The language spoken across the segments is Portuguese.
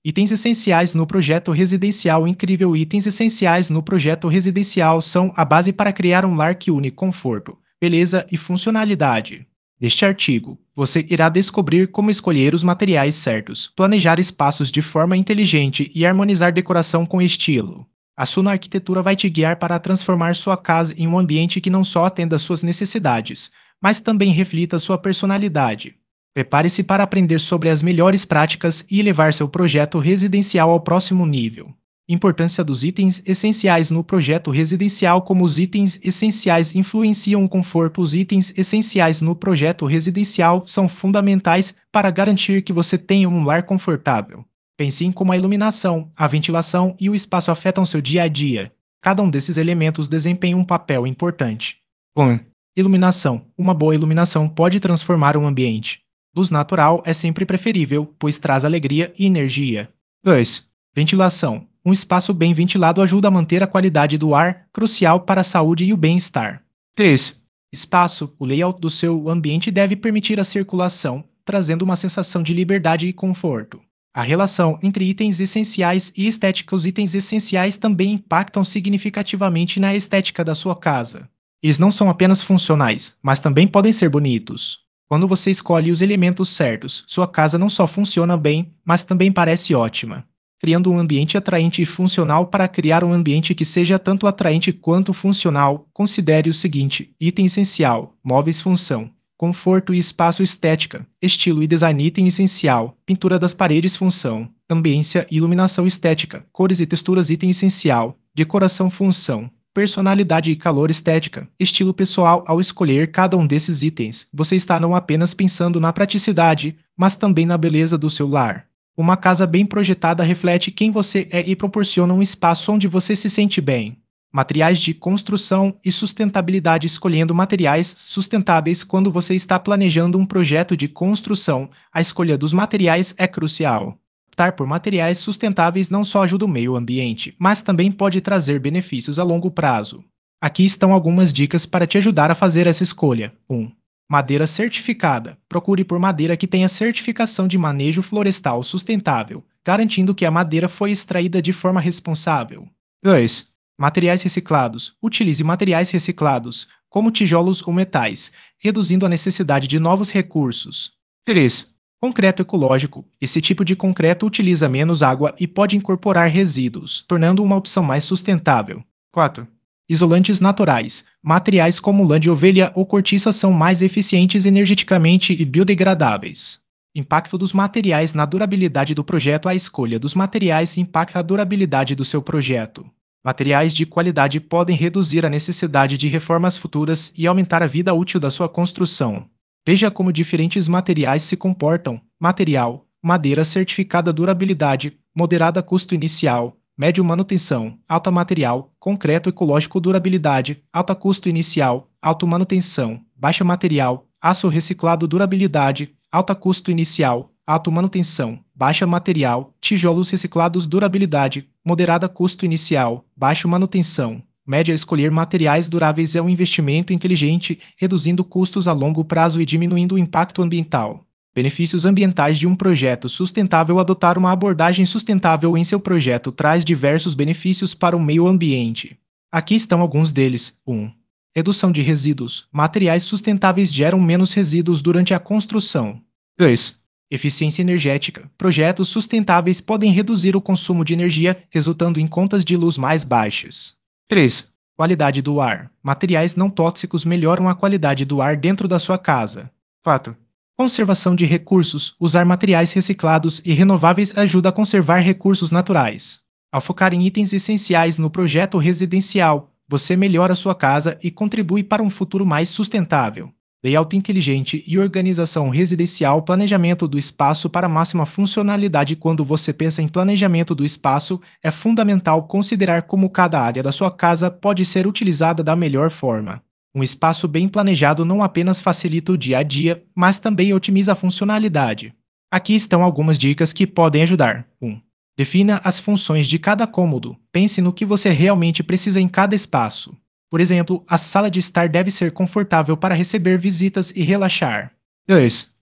Itens essenciais no projeto residencial incrível. Itens essenciais no projeto residencial são a base para criar um lar que une conforto, beleza e funcionalidade. Neste artigo, você irá descobrir como escolher os materiais certos, planejar espaços de forma inteligente e harmonizar decoração com estilo. A Suno Arquitetura vai te guiar para transformar sua casa em um ambiente que não só atenda às suas necessidades, mas também reflita sua personalidade. Prepare-se para aprender sobre as melhores práticas e levar seu projeto residencial ao próximo nível. Importância dos itens essenciais no projeto residencial. Como os itens essenciais influenciam o conforto. Os itens essenciais no projeto residencial são fundamentais para garantir que você tenha um lar confortável. Pense em como a iluminação, a ventilação e o espaço afetam seu dia a dia. Cada um desses elementos desempenha um papel importante. 1. Iluminação. Uma boa iluminação pode transformar um ambiente. Luz natural é sempre preferível, pois traz alegria e energia. 2. Ventilação. Um espaço bem ventilado ajuda a manter a qualidade do ar, crucial para a saúde e o bem-estar. 3. Espaço. O layout do seu ambiente deve permitir a circulação, trazendo uma sensação de liberdade e conforto. A relação entre itens essenciais e estética. Os itens essenciais também impactam significativamente na estética da sua casa. Eles não são apenas funcionais, mas também podem ser bonitos. Quando você escolhe os elementos certos, sua casa não só funciona bem, mas também parece ótima. Criando um ambiente atraente e funcional. Para criar um ambiente que seja tanto atraente quanto funcional, considere o seguinte: item essencial, móveis, função, conforto e espaço, estética, estilo e design. Item essencial, pintura das paredes, função, ambiência e iluminação, estética, cores e texturas. Item essencial, decoração, função, personalidade e calor, estética, estilo pessoal. Ao escolher cada um desses itens, você está não apenas pensando na praticidade, mas também na beleza do seu lar. Uma casa bem projetada reflete quem você é e proporciona um espaço onde você se sente bem. Materiais de construção e sustentabilidade. Escolhendo materiais sustentáveis. Quando você está planejando um projeto de construção, a escolha dos materiais é crucial. Optar por materiais sustentáveis não só ajuda o meio ambiente, mas também pode trazer benefícios a longo prazo. Aqui estão algumas dicas para te ajudar a fazer essa escolha. 1. Madeira certificada. Procure por madeira que tenha certificação de manejo florestal sustentável, garantindo que a madeira foi extraída de forma responsável. 2. Materiais reciclados. Utilize materiais reciclados, como tijolos ou metais, reduzindo a necessidade de novos recursos. 3. Concreto ecológico. Esse tipo de concreto utiliza menos água e pode incorporar resíduos, tornando uma opção mais sustentável. 4. Isolantes naturais. Materiais como lã de ovelha ou cortiça são mais eficientes energeticamente e biodegradáveis. Impacto dos materiais na durabilidade do projeto. A escolha dos materiais impacta a durabilidade do seu projeto. Materiais de qualidade podem reduzir a necessidade de reformas futuras e aumentar a vida útil da sua construção. Veja como diferentes materiais se comportam. Material: madeira certificada, durabilidade, moderada, custo inicial, médio, manutenção, alta. Material: concreto ecológico, durabilidade, alta, custo inicial, alto, manutenção, baixa. Material: aço reciclado, durabilidade, alta, custo inicial, alto, manutenção, baixa. Material: tijolos reciclados, durabilidade, moderada, custo inicial, baixo, manutenção, média. Escolher materiais duráveis é um investimento inteligente, reduzindo custos a longo prazo e diminuindo o impacto ambiental. Benefícios ambientais de um projeto sustentável. Adotar uma abordagem sustentável em seu projeto traz diversos benefícios para o meio ambiente. Aqui estão alguns deles. 1. Redução de resíduos. Materiais sustentáveis geram menos resíduos durante a construção. 2. Eficiência energética. Projetos sustentáveis podem reduzir o consumo de energia, resultando em contas de luz mais baixas. 3. Qualidade do ar. Materiais não tóxicos melhoram a qualidade do ar dentro da sua casa. 4. Conservação de recursos. Usar materiais reciclados e renováveis ajuda a conservar recursos naturais. Ao focar em itens essenciais no projeto residencial, você melhora sua casa e contribui para um futuro mais sustentável. Layout inteligente e organização residencial. Planejamento do espaço para máxima funcionalidade. Quando você pensa em planejamento do espaço, é fundamental considerar como cada área da sua casa pode ser utilizada da melhor forma. Um espaço bem planejado não apenas facilita o dia a dia, mas também otimiza a funcionalidade. Aqui estão algumas dicas que podem ajudar. 1. Defina as funções de cada cômodo. Pense no que você realmente precisa em cada espaço. Por exemplo, a sala de estar deve ser confortável para receber visitas e relaxar. 2.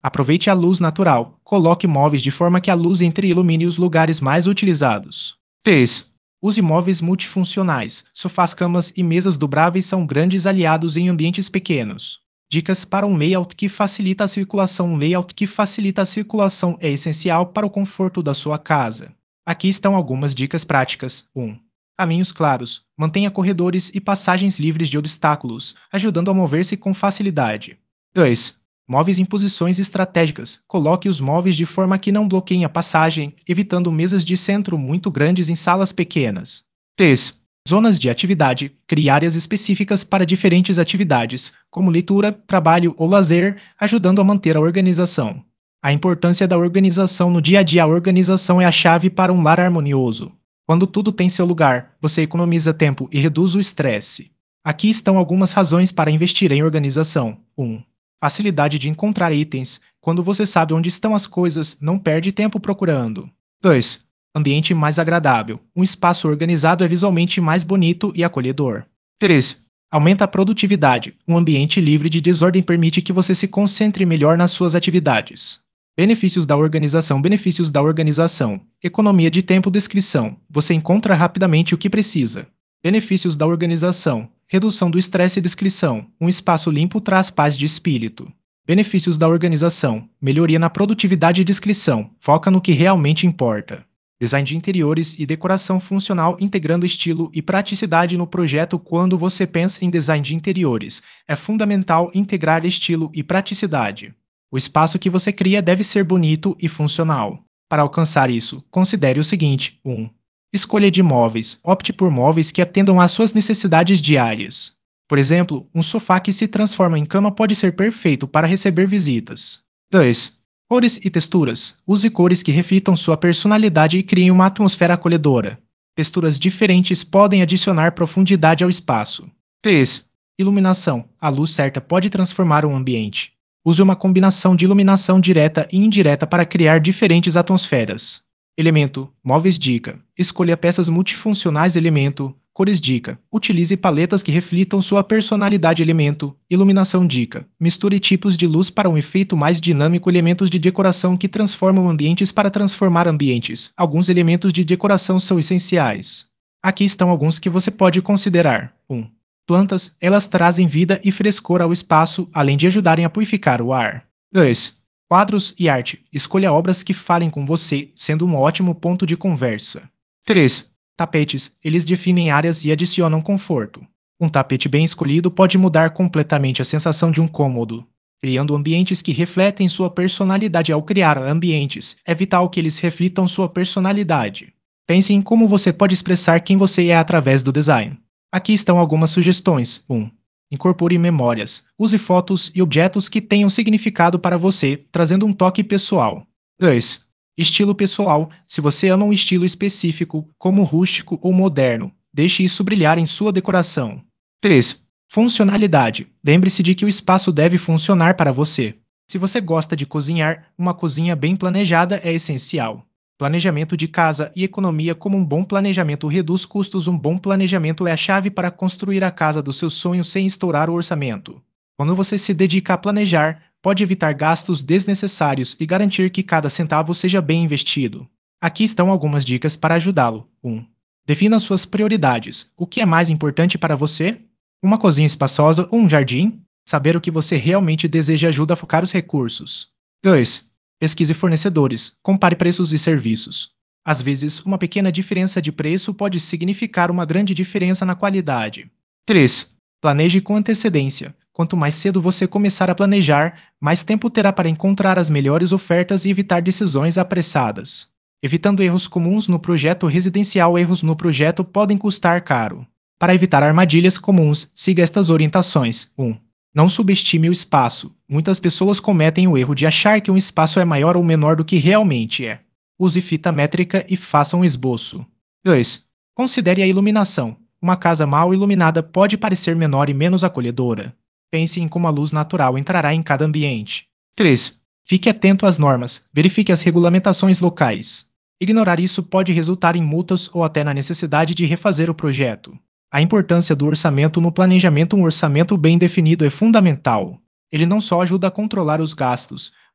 Aproveite a luz natural. Coloque móveis de forma que a luz entre e ilumine os lugares mais utilizados. 3. Use móveis multifuncionais. Sofás, camas e mesas dobráveis são grandes aliados em ambientes pequenos. Dicas para um layout que facilita a circulação. Um layout que facilita a circulação é essencial para o conforto da sua casa. Aqui estão algumas dicas práticas. 1. Caminhos claros. Mantenha corredores e passagens livres de obstáculos, ajudando a mover-se com facilidade. 2. Móveis em posições estratégicas. Coloque os móveis de forma que não bloqueiem a passagem, evitando mesas de centro muito grandes em salas pequenas. 3. Zonas de atividade. Crie áreas específicas para diferentes atividades, como leitura, trabalho ou lazer, ajudando a manter a organização. A importância da organização no dia a dia. A organização é a chave para um lar harmonioso. Quando tudo tem seu lugar, você economiza tempo e reduz o estresse. Aqui estão algumas razões para investir em organização. 1. Facilidade de encontrar itens. Quando você sabe onde estão as coisas, não perde tempo procurando. 2. Ambiente mais agradável. Um espaço organizado é visualmente mais bonito e acolhedor. 3. Aumenta a produtividade. Um ambiente livre de desordem permite que você se concentre melhor nas suas atividades. Benefícios da organização. Benefícios da organização. Economia de tempo. Descrição. Você encontra rapidamente o que precisa. Benefícios da organização. Redução do estresse. Descrição. Um espaço limpo traz paz de espírito. Benefícios da organização. Melhoria na produtividade. Descrição. Foca no que realmente importa. Design de interiores e decoração funcional, integrando estilo e praticidade no projeto. Quando você pensa em design de interiores, é fundamental integrar estilo e praticidade. O espaço que você cria deve ser bonito e funcional. Para alcançar isso, considere o seguinte: 1. Escolha de móveis. Opte por móveis que atendam às suas necessidades diárias. Por exemplo, um sofá que se transforma em cama pode ser perfeito para receber visitas. 2. Cores e texturas. Use cores que reflitam sua personalidade e criem uma atmosfera acolhedora. Texturas diferentes podem adicionar profundidade ao espaço. 3. Iluminação. A luz certa pode transformar um ambiente. Use uma combinação de iluminação direta e indireta para criar diferentes atmosferas. Elemento. Móveis dica. Escolha peças multifuncionais. Elemento. Cores dica. Utilize paletas que reflitam sua personalidade. Elemento. Iluminação dica. Misture tipos de luz para um efeito mais dinâmico. Elementos de decoração que transformam ambientes para transformar ambientes. Alguns elementos de decoração são essenciais. Aqui estão alguns que você pode considerar. 1. Plantas. Elas trazem vida e frescor ao espaço, além de ajudarem a purificar o ar. 2. Quadros e arte. Escolha obras que falem com você, sendo um ótimo ponto de conversa. 3. Tapetes. Eles definem áreas e adicionam conforto. Um tapete bem escolhido pode mudar completamente a sensação de um cômodo, criando ambientes que refletem sua personalidade. Ao criar ambientes, é vital que eles reflitam sua personalidade. Pense em como você pode expressar quem você é através do design. Aqui estão algumas sugestões. 1. Incorpore memórias. Use fotos e objetos que tenham significado para você, trazendo um toque pessoal. 2. Estilo pessoal. Se você ama um estilo específico, como rústico ou moderno, deixe isso brilhar em sua decoração. 3. Funcionalidade. Lembre-se de que o espaço deve funcionar para você. Se você gosta de cozinhar, uma cozinha bem planejada é essencial. Planejamento de casa e economia. Como um bom planejamento reduz custos, um bom planejamento é a chave para construir a casa dos seus sonhos sem estourar o orçamento. Quando você se dedica a planejar, pode evitar gastos desnecessários e garantir que cada centavo seja bem investido. Aqui estão algumas dicas para ajudá-lo. 1. Defina suas prioridades. O que é mais importante para você? Uma cozinha espaçosa ou um jardim? Saber o que você realmente deseja ajuda a focar os recursos. 2. Pesquise fornecedores. Compare preços e serviços. Às vezes, uma pequena diferença de preço pode significar uma grande diferença na qualidade. 3. Planeje com antecedência. Quanto mais cedo você começar a planejar, mais tempo terá para encontrar as melhores ofertas e evitar decisões apressadas. Evitando erros comuns no projeto residencial. Erros no projeto podem custar caro. Para evitar armadilhas comuns, siga estas orientações. 1. Não subestime o espaço. Muitas pessoas cometem o erro de achar que um espaço é maior ou menor do que realmente é. Use fita métrica e faça um esboço. 2. Considere a iluminação. Uma casa mal iluminada pode parecer menor e menos acolhedora. Pense em como a luz natural entrará em cada ambiente. 3. Fique atento às normas. Verifique as regulamentações locais. Ignorar isso pode resultar em multas ou até na necessidade de refazer o projeto. A importância do orçamento no planejamento. Um orçamento bem definido é fundamental. Ele não só ajuda a controlar os gastos,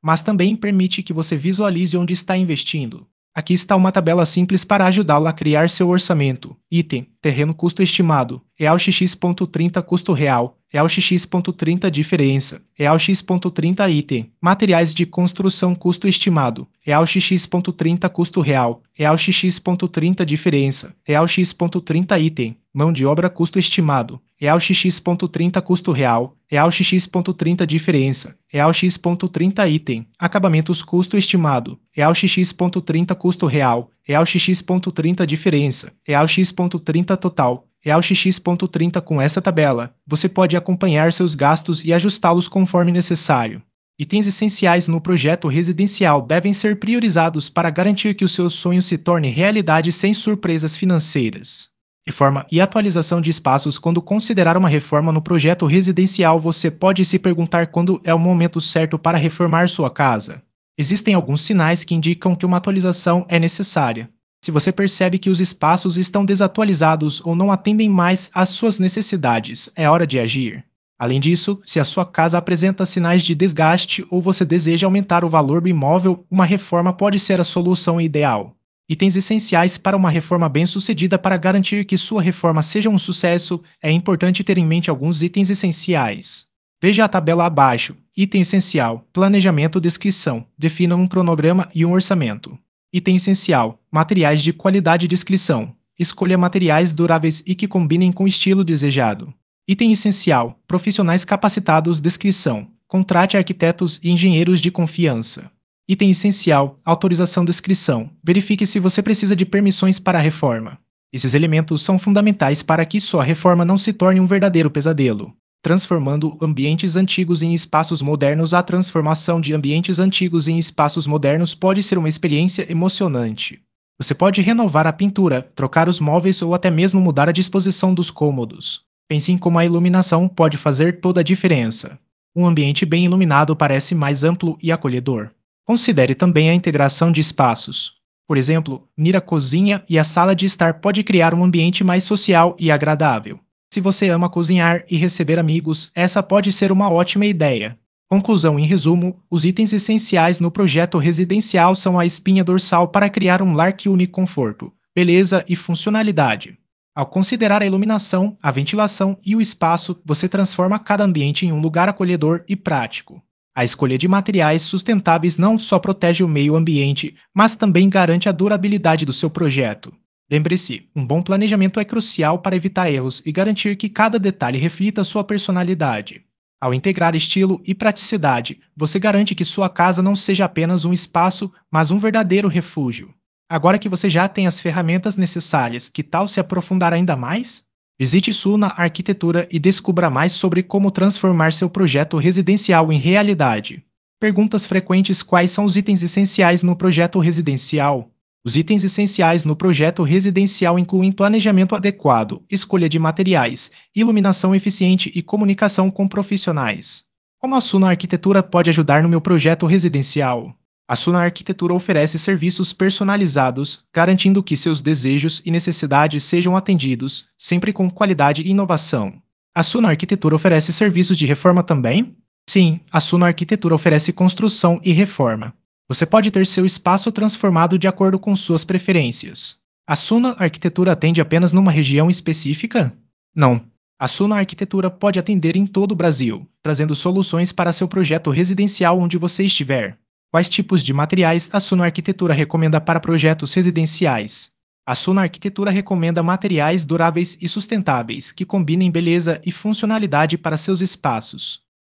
mas também permite que você visualize onde está investindo. Aqui está uma tabela simples para ajudá-lo a criar seu orçamento. Item: terreno custo estimado. Real XX.30 custo real. Real XX.30 diferença. Real X.30 item. Materiais de construção custo estimado. Real XX.30 custo real. Real XX.30 diferença. Real X.30 item. Mão de obra custo estimado. Real XX.30 custo real. Real XX.30 diferença. Real X.30 item. Acabamentos custo estimado. Real XX.30 custo real. Real XX.30 diferença. Real X.30 total. Real XX.30 com essa tabela. Você pode acompanhar seus gastos e ajustá-los conforme necessário. Itens essenciais no projeto residencial devem ser priorizados para garantir que o seu sonho se torne realidade sem surpresas financeiras. Reforma e atualização de espaços. Quando considerar uma reforma no projeto residencial, você pode se perguntar quando é o momento certo para reformar sua casa. Existem alguns sinais que indicam que uma atualização é necessária. Se você percebe que os espaços estão desatualizados ou não atendem mais às suas necessidades, é hora de agir. Além disso, se a sua casa apresenta sinais de desgaste ou você deseja aumentar o valor do imóvel, uma reforma pode ser a solução ideal. Itens essenciais para uma reforma bem-sucedida. Para garantir que sua reforma seja um sucesso, é importante ter em mente alguns itens essenciais. Veja a tabela abaixo. Item essencial: planejamento, descrição. Defina um cronograma e um orçamento. Item essencial: materiais de qualidade, descrição. Escolha materiais duráveis e que combinem com o estilo desejado. Item essencial: profissionais capacitados, descrição. Contrate arquitetos e engenheiros de confiança. Item essencial: autorização, descrição. Verifique se você precisa de permissões para a reforma. Esses elementos são fundamentais para que sua reforma não se torne um verdadeiro pesadelo. Transformando ambientes antigos em espaços modernos. A transformação de ambientes antigos em espaços modernos pode ser uma experiência emocionante. Você pode renovar a pintura, trocar os móveis ou até mesmo mudar a disposição dos cômodos. Pense em como a iluminação pode fazer toda a diferença. Um ambiente bem iluminado parece mais amplo e acolhedor. Considere também a integração de espaços. Por exemplo, unir a cozinha e a sala de estar pode criar um ambiente mais social e agradável. Se você ama cozinhar e receber amigos, essa pode ser uma ótima ideia. Conclusão: em resumo, os itens essenciais no projeto residencial são a espinha dorsal para criar um lar que une conforto, beleza e funcionalidade. Ao considerar a iluminação, a ventilação e o espaço, você transforma cada ambiente em um lugar acolhedor e prático. A escolha de materiais sustentáveis não só protege o meio ambiente, mas também garante a durabilidade do seu projeto. Lembre-se, um bom planejamento é crucial para evitar erros e garantir que cada detalhe reflita sua personalidade. Ao integrar estilo e praticidade, você garante que sua casa não seja apenas um espaço, mas um verdadeiro refúgio. Agora que você já tem as ferramentas necessárias, que tal se aprofundar ainda mais? Visite Suna Arquitetura e descubra mais sobre como transformar seu projeto residencial em realidade. Perguntas frequentes: quais são os itens essenciais no projeto residencial? Os itens essenciais no projeto residencial incluem planejamento adequado, escolha de materiais, iluminação eficiente e comunicação com profissionais. Como a Suna Arquitetura pode ajudar no meu projeto residencial? A Suna Arquitetura oferece serviços personalizados, garantindo que seus desejos e necessidades sejam atendidos, sempre com qualidade e inovação. A Suna Arquitetura oferece serviços de reforma também? Sim, a Suna Arquitetura oferece construção e reforma. Você pode ter seu espaço transformado de acordo com suas preferências. A Suna Arquitetura atende apenas numa região específica? Não. A Suna Arquitetura pode atender em todo o Brasil, trazendo soluções para seu projeto residencial onde você estiver. Quais tipos de materiais a Suna Arquitetura recomenda para projetos residenciais? A Suna Arquitetura recomenda materiais duráveis e sustentáveis que combinem beleza e funcionalidade para seus espaços.